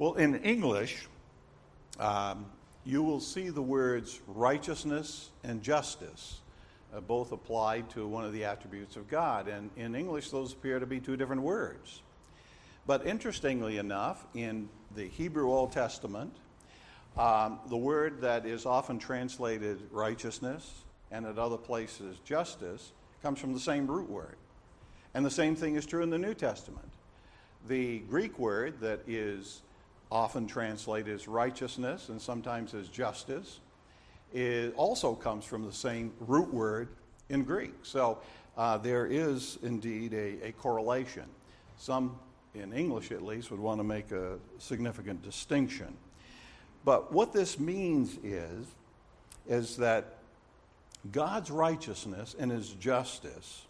Well, in English, you will see the words righteousness and justice both applied to one of the attributes of God. And in English, those appear to be two different words. But interestingly enough, in the Hebrew Old Testament, the word that is often translated righteousness and at other places justice comes from the same root word. And the same thing is true in the New Testament. The Greek word that is often translated as righteousness and sometimes as justice also comes from the same root word in Greek. So there is indeed a correlation. Some, in English at least, would want to make a significant distinction. But what this means is that God's righteousness and his justice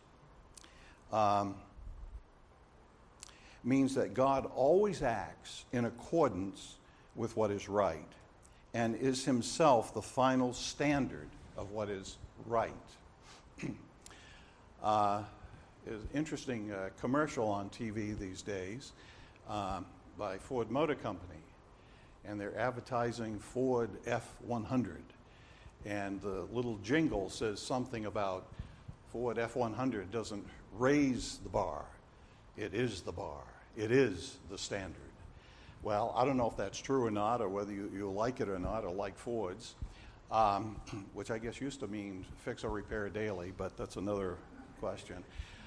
means that God always acts in accordance with what is right and is himself the final standard of what is right. There's an interesting commercial on TV these days by Ford Motor Company, and they're advertising Ford F-100. And the little jingle says something about Ford F-100 doesn't raise the bar. It is the bar. It is the standard. Well, I don't know if that's true or not, or whether you like it or not, or like Fords, which I guess used to mean fix or repair daily, but that's another question.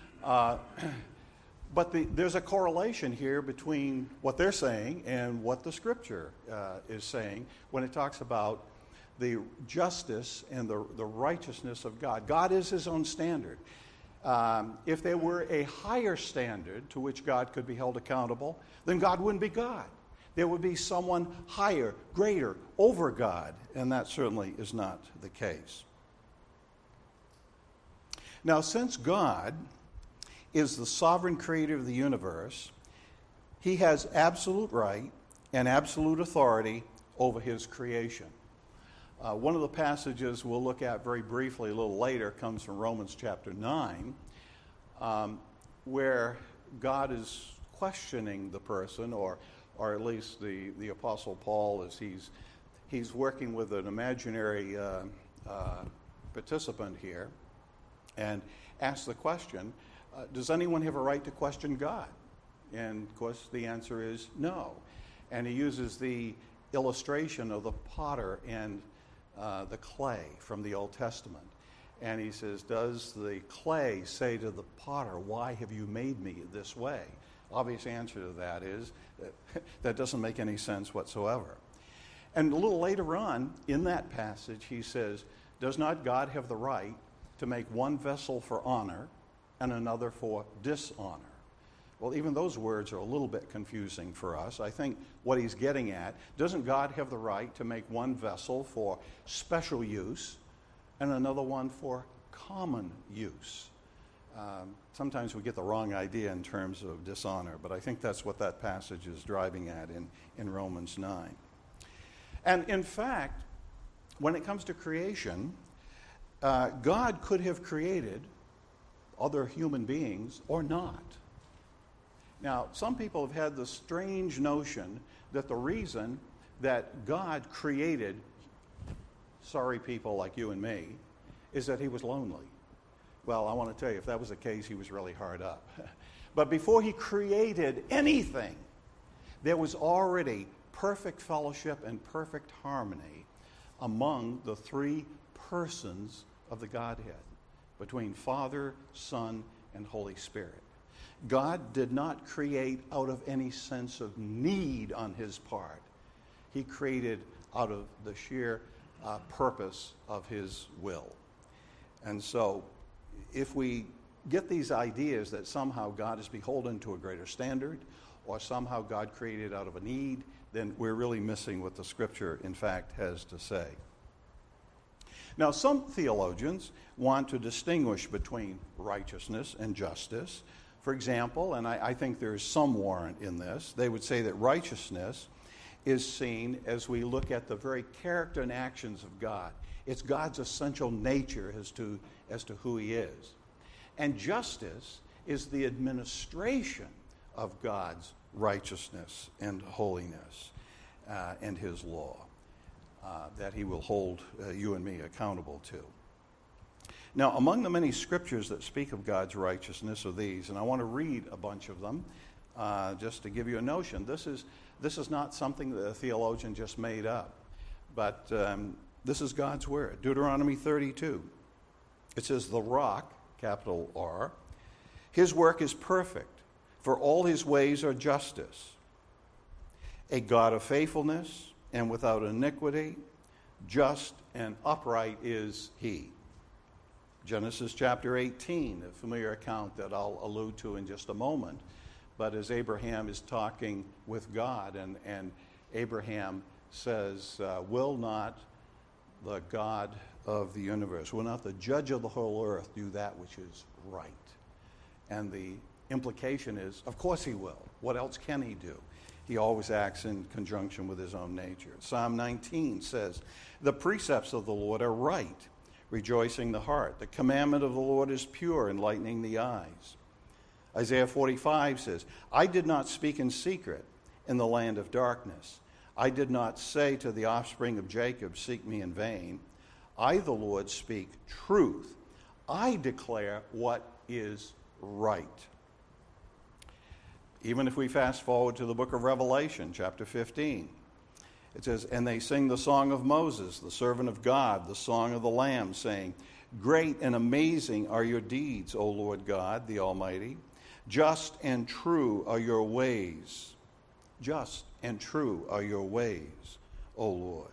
But there's a correlation here between what they're saying and what the Scripture is saying when it talks about the justice and the righteousness of God. God is his own standard. If there were a higher standard to which God could be held accountable, then God wouldn't be God. There would be someone higher, greater, over God, and that certainly is not the case. Now, since God is the sovereign creator of the universe, he has absolute right and absolute authority over his creation. One of the passages we'll look at very briefly a little later comes from Romans chapter 9, where God is questioning the person, or at least the Apostle Paul, as he's working with an imaginary participant here, and asks the question, does anyone have a right to question God? And of course the answer is no. And he uses the illustration of the potter and the clay from the Old Testament. And he says, does the clay say to the potter, why have you made me this way? Obvious answer to that is that doesn't make any sense whatsoever. And a little later on in that passage, he says, does not God have the right to make one vessel for honor and another for dishonor? Well, even those words are a little bit confusing for us. I think what he's getting at, doesn't God have the right to make one vessel for special use and another one for common use? Sometimes we get the wrong idea in terms of dishonor, but I think that's what that passage is driving at in Romans 9. And in fact, when it comes to creation, God could have created other human beings or not. Now, some people have had the strange notion that the reason that God created sorry people like you and me is that he was lonely. Well, I want to tell you, if that was the case, he was really hard up. But before he created anything, there was already perfect fellowship and perfect harmony among the three persons of the Godhead, between Father, Son, and Holy Spirit. God did not create out of any sense of need on his part. He created out of the sheer purpose of his will. And so, if we get these ideas that somehow God is beholden to a greater standard, or somehow God created out of a need, then we're really missing what the Scripture, in fact, has to say. Now, some theologians want to distinguish between righteousness and justice. For example, and I think there's some warrant in this, they would say that righteousness is seen as we look at the very character and actions of God. It's God's essential nature as to who he is. And justice is the administration of God's righteousness and holiness and his law that he will hold you and me accountable to. Now, among the many scriptures that speak of God's righteousness are these, and I want to read a bunch of them just to give you a notion. This is not something that a theologian just made up, but this is God's word. Deuteronomy 32. It says, "The rock," capital R, "his work is perfect, for all his ways are justice. A God of faithfulness and without iniquity, just and upright is he." Genesis chapter 18, a familiar account that I'll allude to in just a moment. But as Abraham is talking with God, and Abraham says, "Will not the God of the universe, will not the judge of the whole earth do that which is right?" And the implication is, of course he will. What else can he do? He always acts in conjunction with his own nature. Psalm 19 says, "The precepts of the Lord are right, rejoicing the heart. The commandment of the Lord is pure, enlightening the eyes." Isaiah 45 says, "I did not speak in secret in the land of darkness. I did not say to the offspring of Jacob, 'Seek me in vain.' I, the Lord, speak truth. I declare what is right." Even if we fast forward to the book of Revelation, chapter 15, it says, "And they sing the song of Moses, the servant of God, the song of the Lamb, saying, 'Great and amazing are your deeds, O Lord God, the Almighty. Just and true are your ways. Just and true are your ways, O Lord.'"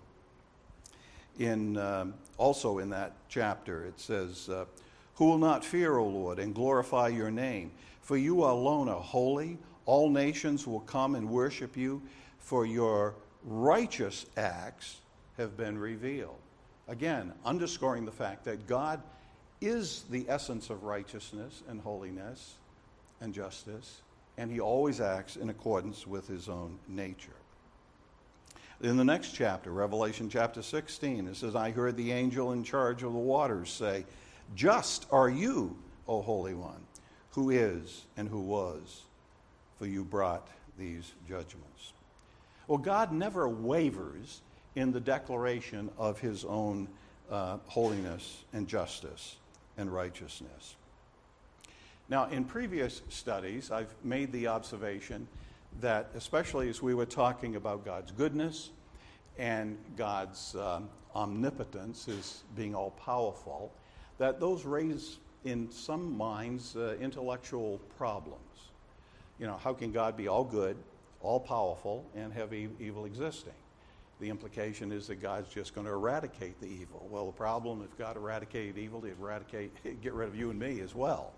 Also in that chapter, it says, "Who will not fear, O Lord, and glorify your name? For you alone are holy. All nations will come and worship you, for your righteous acts have been revealed." Again, underscoring the fact that God is the essence of righteousness and holiness and justice, and he always acts in accordance with his own nature. In the next chapter, Revelation chapter 16, it says, "I heard the angel in charge of the waters say, 'Just are you, O Holy One, who is and who was, for you brought these judgments.'" Well, God never wavers in the declaration of his own holiness and justice and righteousness. Now, in previous studies, I've made the observation that, especially as we were talking about God's goodness and God's omnipotence, his being all-powerful, that those raise in some minds intellectual problems. You know, how can God be all good, all powerful, and have evil existing? The implication is that God's just going to eradicate the evil. Well, the problem, if God eradicated evil, he'd get rid of you and me as well.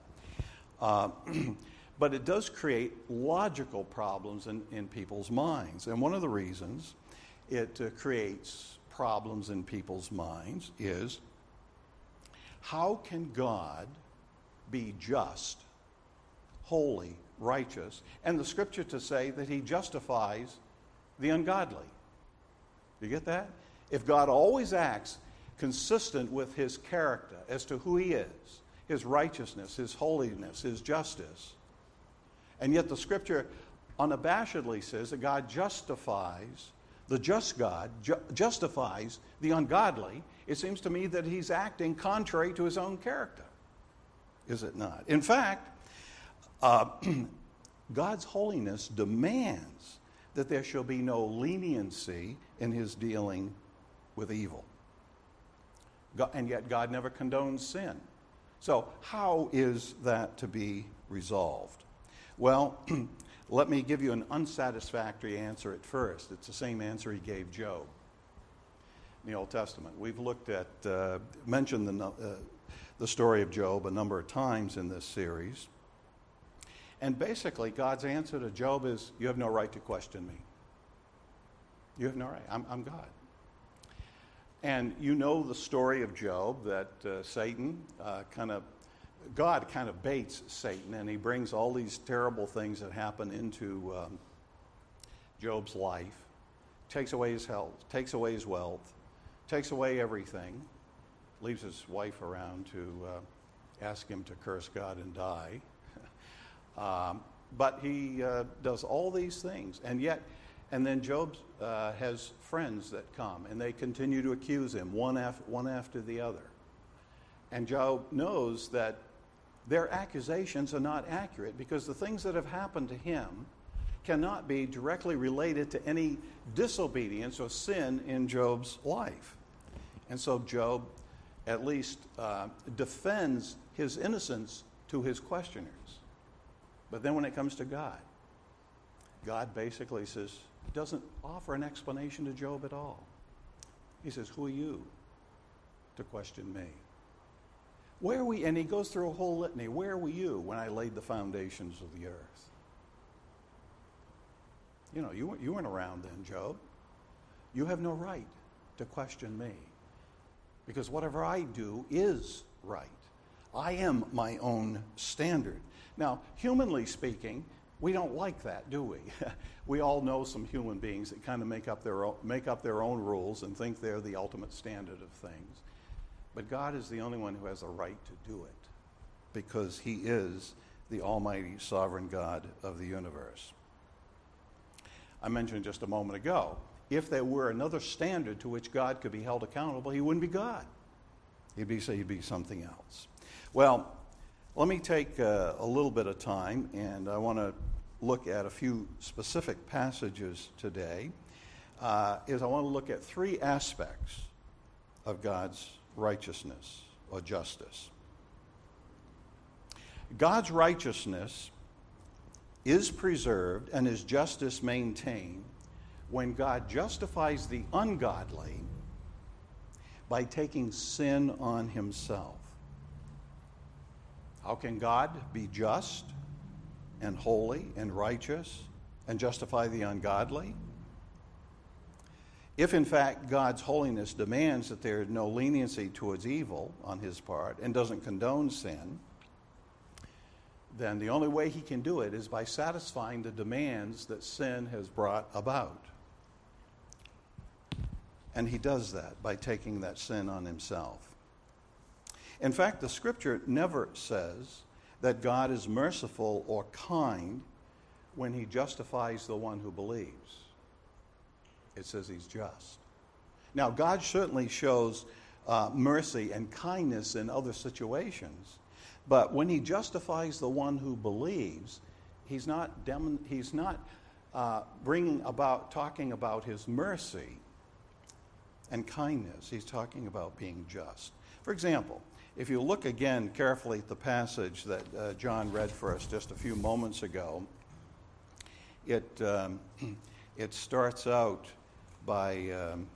But it does create logical problems in people's minds. And one of the reasons it creates problems in people's minds is, how can God be just, holy, righteous, and the scripture to say that he justifies the ungodly? You get that? If God always acts consistent with his character as to who he is, his righteousness, his holiness, his justice, and yet the scripture unabashedly says that God justifies, the just God justifies the ungodly, it seems to me that he's acting contrary to his own character. Is it not? In fact, God's holiness demands that there shall be no leniency in his dealing with evil. And yet God never condones sin. So how is that to be resolved? Well, let me give you an unsatisfactory answer at first. It's the same answer he gave Job in the Old Testament. We've looked at, mentioned the story of Job a number of times in this series. And basically, God's answer to Job is, you have no right to question me. You have no right. I'm God. And you know the story of Job, that God kind of baits Satan, and he brings all these terrible things that happen into Job's life, takes away his health, takes away his wealth, takes away everything, leaves his wife around to ask him to curse God and die. But he does all these things, and then Job has friends that come, and they continue to accuse him one after the other. And Job knows that their accusations are not accurate because the things that have happened to him cannot be directly related to any disobedience or sin in Job's life. And so Job at least defends his innocence to his questioners. But then when it comes to God, God basically doesn't offer an explanation to Job at all. He says, who are you to question me? Where are we? And he goes through a whole litany. Where were you when I laid the foundations of the earth? You know, you weren't around then, Job. You have no right to question me, because whatever I do is right. I am my own standard. Now, humanly speaking, we don't like that, do we? We all know some human beings that kind of make up their own rules and think they're the ultimate standard of things. But God is the only one who has a right to do it, because he is the almighty sovereign God of the universe. I mentioned just a moment ago, if there were another standard to which God could be held accountable, he wouldn't be God. He'd be something else. Well, let me take a little bit of time, and I want to look at a few specific passages today. I want to look at three aspects of God's righteousness or justice. God's righteousness is preserved and his justice maintained when God justifies the ungodly by taking sin on himself. How can God be just and holy and righteous and justify the ungodly? If, in fact, God's holiness demands that there is no leniency towards evil on his part and doesn't condone sin, then the only way he can do it is by satisfying the demands that sin has brought about. And he does that by taking that sin on himself. In fact, the Scripture never says that God is merciful or kind when he justifies the one who believes. It says he's just. Now, God certainly shows mercy and kindness in other situations, but when he justifies the one who believes, he's not talking about his mercy and kindness. He's talking about being just. For example, if you look again carefully at the passage that John read for us just a few moments ago, it starts out by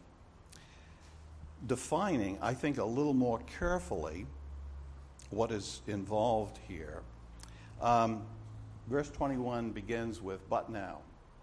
defining, I think, a little more carefully what is involved here. Verse 21 begins with, "But now."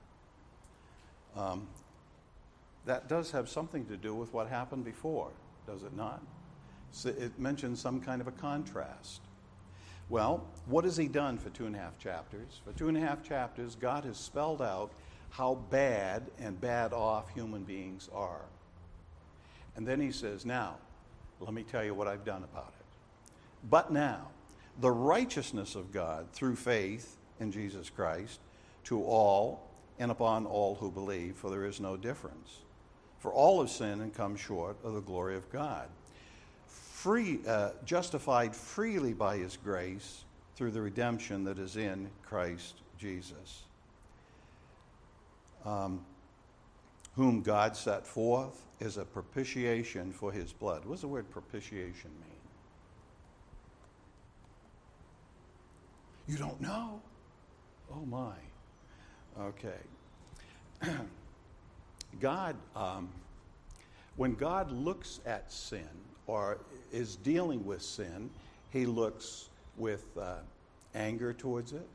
That does have something to do with what happened before, does it not? So it mentions some kind of a contrast. Well, what has he done for 2.5 chapters? For 2.5 chapters, God has spelled out how bad and bad off human beings are. And then he says, now, let me tell you what I've done about it. But now, the righteousness of God through faith in Jesus Christ to all and upon all who believe, for there is no difference. For all have sinned and come short of the glory of God. Justified freely by his grace through the redemption that is in Christ Jesus, whom God set forth as a propitiation for his blood. What does the word propitiation mean? You don't know? Oh my. Okay. God, when God looks at sin or is dealing with sin, he looks with anger towards it.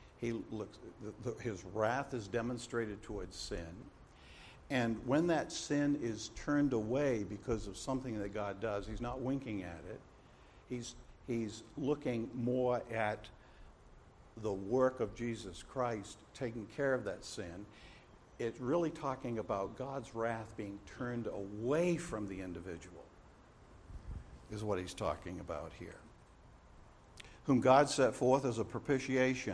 His wrath is demonstrated towards sin. And when that sin is turned away because of something that God does, he's not winking at it. He's looking more at the work of Jesus Christ taking care of that sin. It's really talking about God's wrath being turned away from the individual, is what he's talking about here. Whom God set forth as a propitiation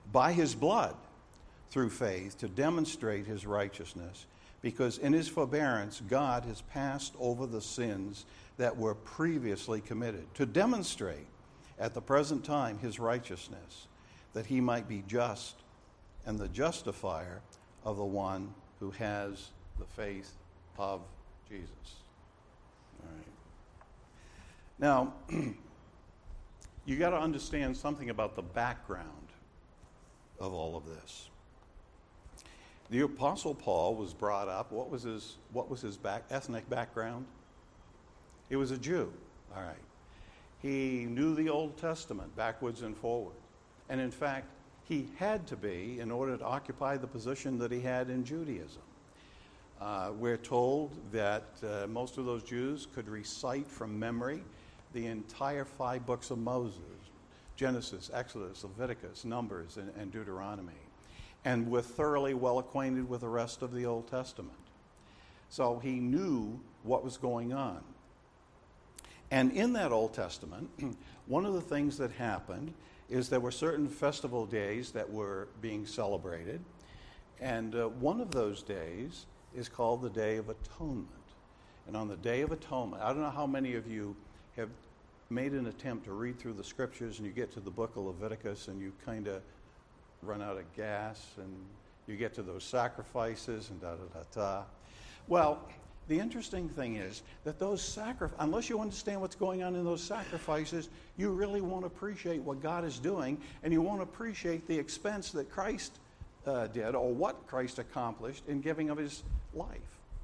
by his blood through faith to demonstrate his righteousness, because in his forbearance God has passed over the sins that were previously committed, to demonstrate at the present time his righteousness, that he might be just and the justifier of the one who has the faith of Jesus. All right. Now, you got to understand something about the background of all of this. The Apostle Paul was brought up. What was his ethnic background? He was a Jew. All right. He knew the Old Testament backwards and forward. And in fact, he had to be in order to occupy the position that he had in Judaism. We're told that most of those Jews could recite from memory the entire 5 books of Moses: Genesis, Exodus, Leviticus, Numbers, and Deuteronomy, and were thoroughly well acquainted with the rest of the Old Testament. So he knew what was going on. And in that Old Testament, one of the things that happened is there were certain festival days that were being celebrated, and one of those days is called the Day of Atonement. And on the Day of Atonement, I don't know how many of you have made an attempt to read through the scriptures and you get to the book of Leviticus and you kind of run out of gas and you get to those sacrifices and da-da-da-da. Well, the interesting thing is that those unless you understand what's going on in those sacrifices, you really won't appreciate what God is doing, and you won't appreciate the expense that Christ did, or what Christ accomplished in giving of his life.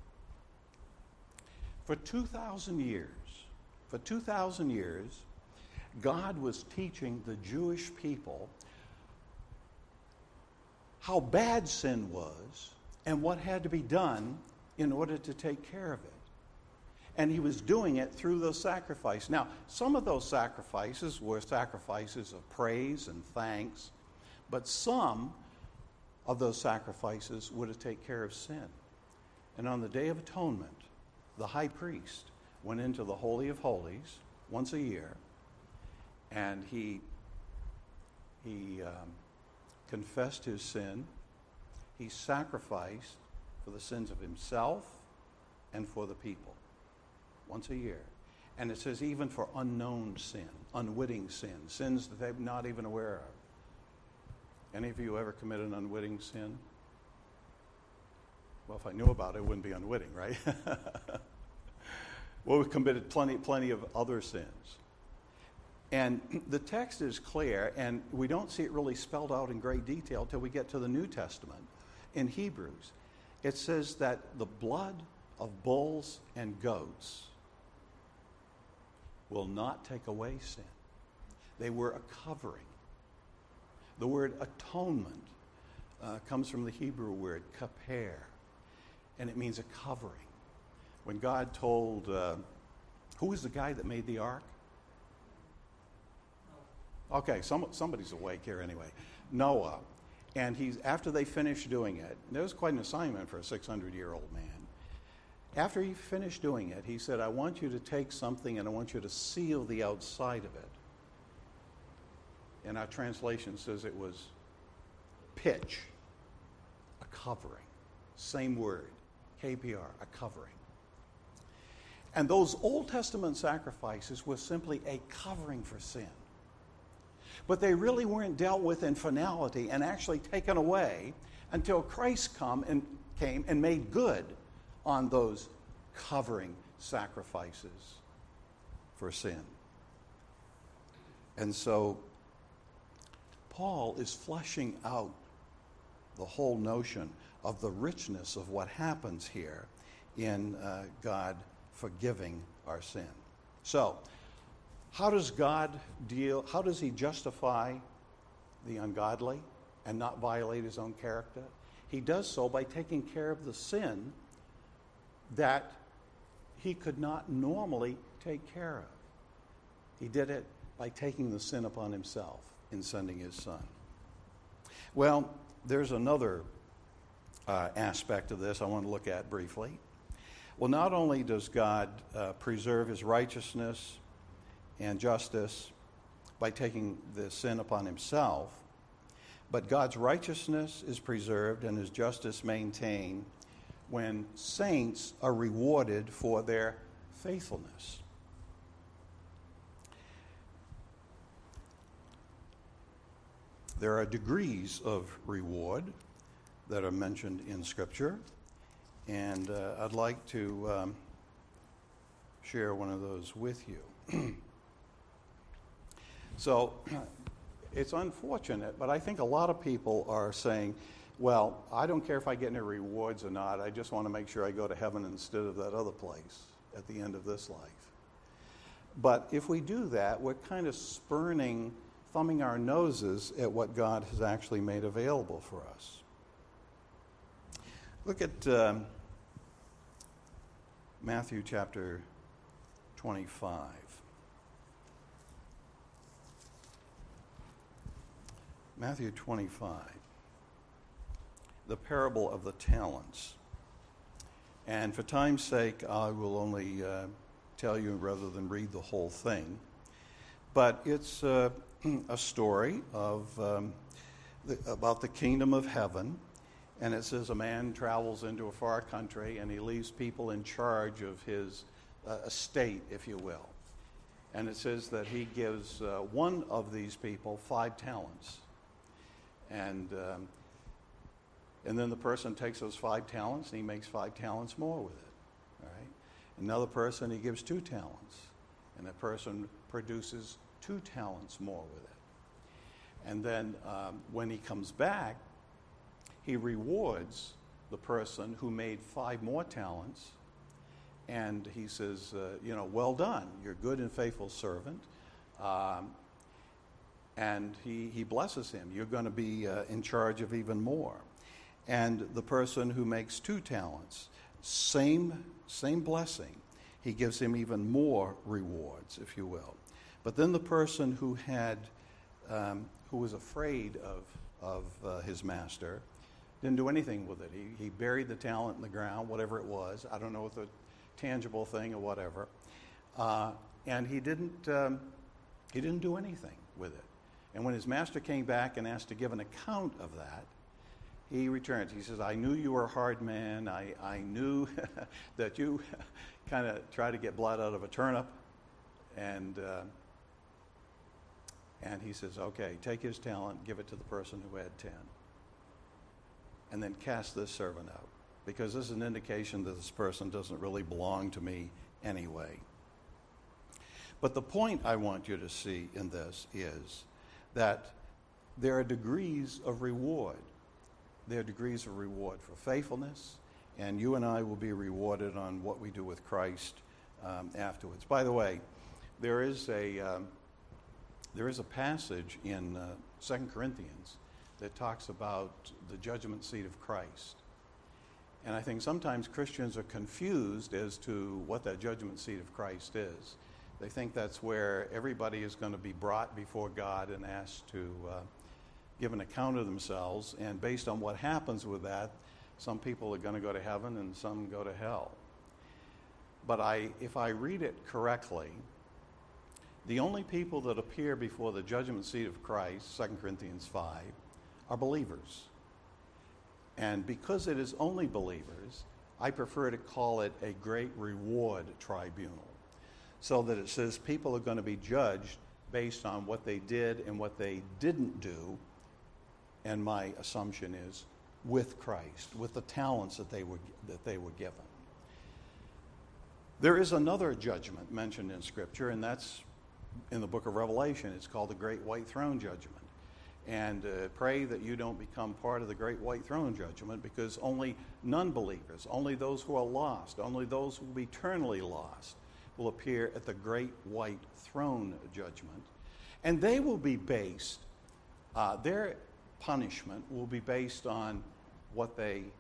For 2,000 years, God was teaching the Jewish people how bad sin was and what had to be done in order to take care of it. And he was doing it through those sacrifices. Now, some of those sacrifices were sacrifices of praise and thanks, but some of those sacrifices were to take care of sin. And on the Day of Atonement, the high priest went into the Holy of Holies once a year, and he confessed his sin. He sacrificed for the sins of himself and for the people once a year. And it says even for unknown sin, unwitting sin, sins that they're not even aware of. Any of you ever committed an unwitting sin? Well, if I knew about it, it wouldn't be unwitting, right? Well, we've committed plenty of other sins. And the text is clear, and we don't see it really spelled out in great detail till we get to the New Testament. In Hebrews, it says that the blood of bulls and goats will not take away sin. They were a covering. The word atonement comes from the Hebrew word kaper, and it means a covering. When God told, who was the guy that made the ark? Okay, somebody's awake here anyway. Noah. And after they finished doing it, that was quite an assignment for a 600-year-old man. After he finished doing it, he said, I want you to take something and I want you to seal the outside of it. And our translation says it was pitch, a covering. Same word, KPR, a covering. And those Old Testament sacrifices were simply a covering for sin. But they really weren't dealt with in finality and actually taken away until Christ came and made good on those covering sacrifices for sin. And so Paul is fleshing out the whole notion of the richness of what happens here in God forgiving our sin. So, how does he justify the ungodly and not violate his own character? He does so by taking care of the sin that he could not normally take care of. He did it by taking the sin upon himself in sending his son. Well, there's another aspect of this I want to look at briefly. Well, not only does God preserve his righteousness and justice by taking the sin upon himself, But God's righteousness is preserved and his justice maintained when saints are rewarded for their faithfulness. There are degrees of reward that are mentioned in Scripture, and I'd like to share one of those with you. So, it's unfortunate, but I think a lot of people are saying, well, I don't care if I get any rewards or not, I just want to make sure I go to heaven instead of that other place at the end of this life. But if we do that, we're kind of thumbing our noses at what God has actually made available for us. Look at Matthew chapter 25. Matthew 25, the parable of the talents. And for time's sake, I will only tell you rather than read the whole thing. But it's a story of about the kingdom of heaven. And it says a man travels into a far country and he leaves people in charge of his estate, if you will. And it says that he gives one of these people 5 talents. And then the person takes those 5 talents and he makes 5 talents more with it. All right? Another person, he gives 2 talents. And that person produces 2 talents more with it. And then when he comes back, he rewards the person who made 5 more talents. And he says, well done, you're a good and faithful servant. And he blesses him. You're going to be in charge of even more. And the person who makes 2 talents, same blessing. He gives him even more rewards, if you will. But then the person who was afraid of his master didn't do anything with it. He buried the talent in the ground, whatever it was. I don't know if it's a tangible thing or whatever. And he didn't do anything with it. And when his master came back and asked to give an account of that, he returned. He says, I knew you were a hard man. I knew that you kind of tried to get blood out of a turnip. And he says, okay, take his talent, give it to the person who had 10. And then cast this servant out. Because this is an indication that this person doesn't really belong to me anyway. But the point I want you to see in this is that there are degrees of reward. There are degrees of reward for faithfulness, and you and I will be rewarded on what we do with Christ afterwards. By the way, there is a passage in 2 Corinthians that talks about the judgment seat of Christ. And I think sometimes Christians are confused as to what that judgment seat of Christ is. They think that's where everybody is going to be brought before God and asked to give an account of themselves. And based on what happens with that, some people are going to go to heaven and some go to hell. But if I read it correctly, the only people that appear before the judgment seat of Christ, 2 Corinthians 5, are believers. And because it is only believers, I prefer to call it a great reward tribunal. So that it says people are going to be judged based on what they did and what they didn't do. And my assumption is with Christ, with the talents that they were given. There is another judgment mentioned in Scripture, and that's in the book of Revelation. It's called the Great White Throne Judgment. And pray that you don't become part of the Great White Throne Judgment, because only non-believers, only those who are lost, only those who will be eternally lost will appear at the Great White Throne Judgment. And they will be based, their punishment will be based on what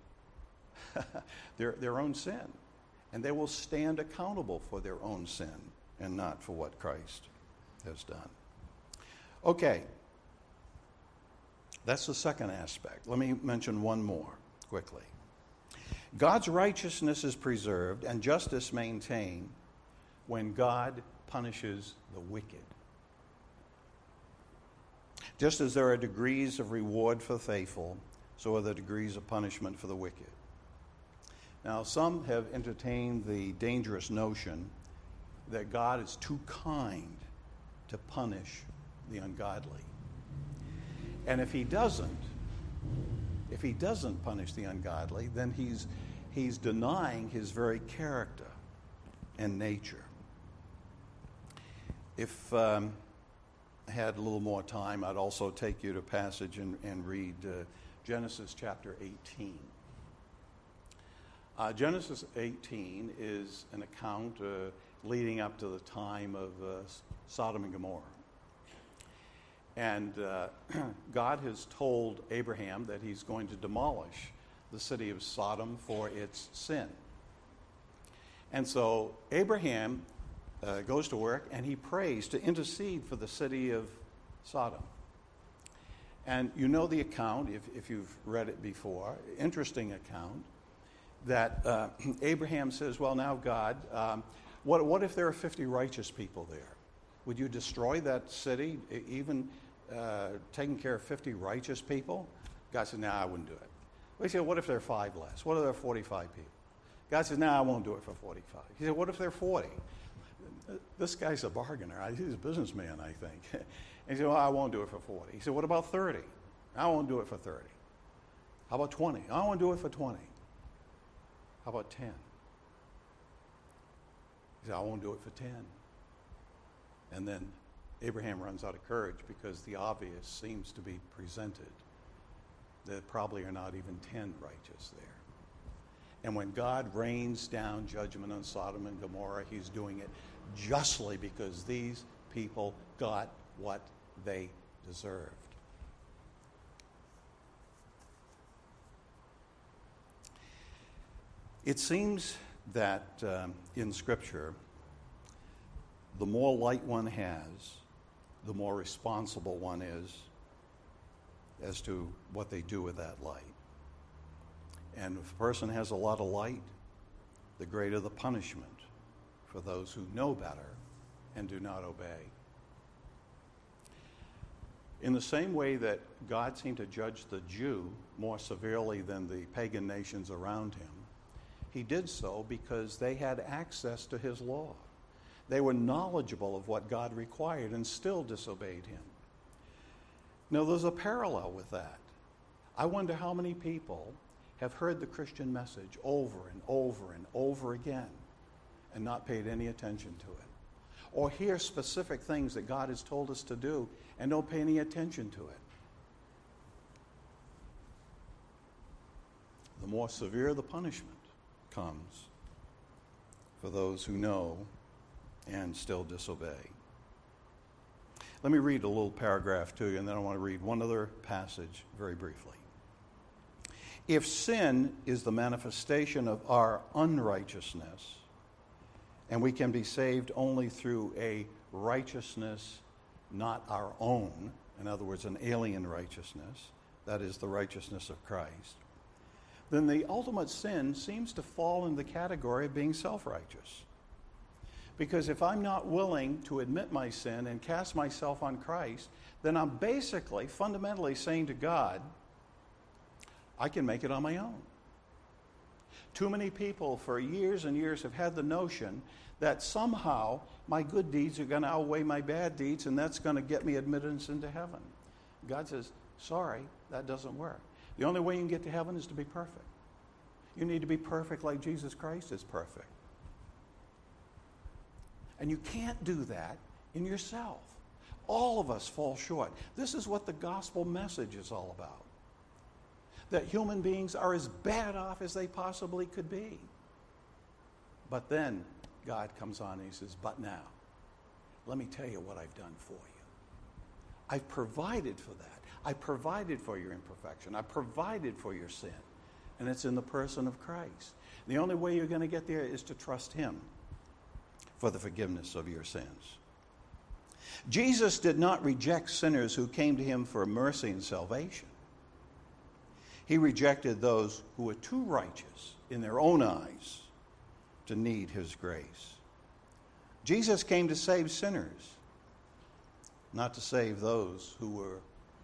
their own sin. And they will stand accountable for their own sin and not for what Christ has done. Okay. That's the second aspect. Let me mention one more quickly. God's righteousness is preserved and justice maintained when God punishes the wicked. Just as there are degrees of reward for the faithful, so are the degrees of punishment for the wicked. Now, some have entertained the dangerous notion that God is too kind to punish the ungodly. And if he doesn't punish the ungodly, then he's denying his very character and nature. If I had a little more time, I'd also take you to a passage and read Genesis chapter 18. Genesis 18 is an account leading up to the time of Sodom and Gomorrah. And God has told Abraham that he's going to demolish the city of Sodom for its sin. And so Abraham goes to work and he prays to intercede for the city of Sodom. And you know the account, if you've read it before, interesting account, that Abraham says, well, now God, what if there are 50 righteous people there? Would you destroy that city, even taking care of 50 righteous people? God said, no, I wouldn't do it. Well, he said, what if there are 5 less? What if there are 45 people? God says, no, I won't do it for 45. He said, what if there are 40? This guy's a bargainer. He's a businessman, I think. And he said, well, I won't do it for 40. He said, what about 30? I won't do it for 30. How about 20? I won't do it for 20. How about 10? He said, I won't do it for 10. And then Abraham runs out of courage because the obvious seems to be presented. There probably are not even 10 righteous there. And when God rains down judgment on Sodom and Gomorrah, he's doing it justly because these people got what they deserved. It seems that in Scripture, the more light one has, the more responsible one is as to what they do with that light. And if a person has a lot of light, the greater the punishment for those who know better and do not obey. In the same way that God seemed to judge the Jew more severely than the pagan nations around him, he did so because they had access to his law. They were knowledgeable of what God required and still disobeyed him. Now, there's a parallel with that. I wonder how many people have heard the Christian message over and over and over again and not paid any attention to it. Or hear specific things that God has told us to do and don't pay any attention to it. The more severe the punishment comes for those who know and still disobey. Let me read a little paragraph to you, and then I want to read one other passage very briefly. If sin is the manifestation of our unrighteousness, and we can be saved only through a righteousness not our own, in other words, an alien righteousness, that is the righteousness of Christ, then the ultimate sin seems to fall in the category of being self-righteous. Because if I'm not willing to admit my sin and cast myself on Christ, then I'm basically, fundamentally saying to God, I can make it on my own. Too many people for years and years have had the notion that somehow my good deeds are going to outweigh my bad deeds and that's going to get me admittance into heaven. God says, sorry, that doesn't work. The only way you can get to heaven is to be perfect. You need to be perfect like Jesus Christ is perfect. And you can't do that in yourself. All of us fall short. This is what the gospel message is all about. That human beings are as bad off as they possibly could be. But then God comes on and he says, but now, let me tell you what I've done for you. I've provided for that. I provided for your imperfection. I provided for your sin. And it's in the person of Christ. The only way you're going to get there is to trust him for the forgiveness of your sins. Jesus did not reject sinners who came to him for mercy and salvation. He rejected those who were too righteous in their own eyes to need his grace. Jesus came to save sinners, not to save those who were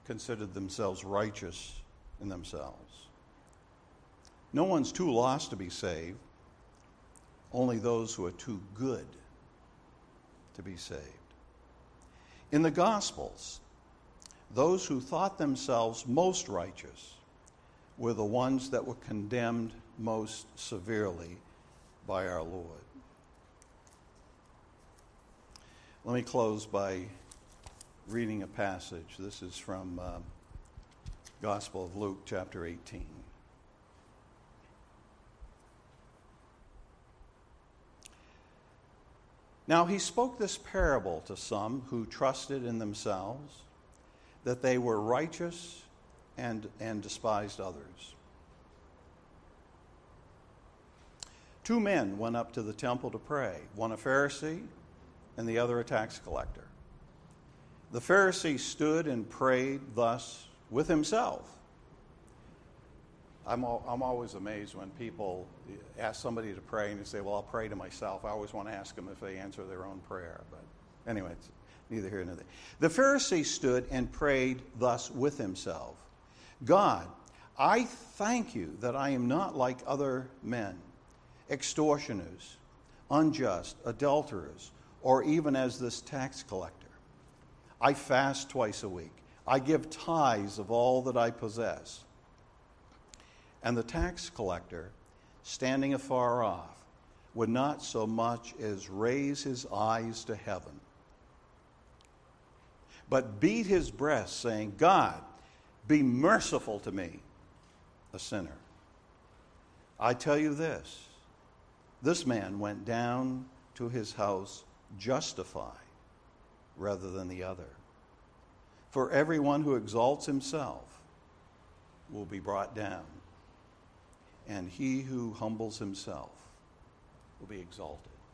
considered themselves righteous in themselves. No one's too lost to be saved, only those who are too good to be saved. In the Gospels, those who thought themselves most righteous were the ones that were condemned most severely by our Lord. Let me close by reading a passage. This is from Gospel of Luke, chapter 18. Now he spoke this parable to some who trusted in themselves that they were righteous and despised others. Two men went up to the temple to pray, one a Pharisee and the other a tax collector. The Pharisee stood and prayed thus with himself. I'm always amazed when people ask somebody to pray and they say, well, I'll pray to myself. I always want to ask them if they answer their own prayer. But anyway, it's neither here nor there. The Pharisee stood and prayed thus with himself. God, I thank you that I am not like other men, extortioners, unjust, adulterers, or even as this tax collector. I fast twice a week. I give tithes of all that I possess. And the tax collector, standing afar off, would not so much as raise his eyes to heaven, but beat his breast, saying, God, be merciful to me, a sinner. I tell you this man went down to his house justified rather than the other. For everyone who exalts himself will be brought down, and he who humbles himself will be exalted.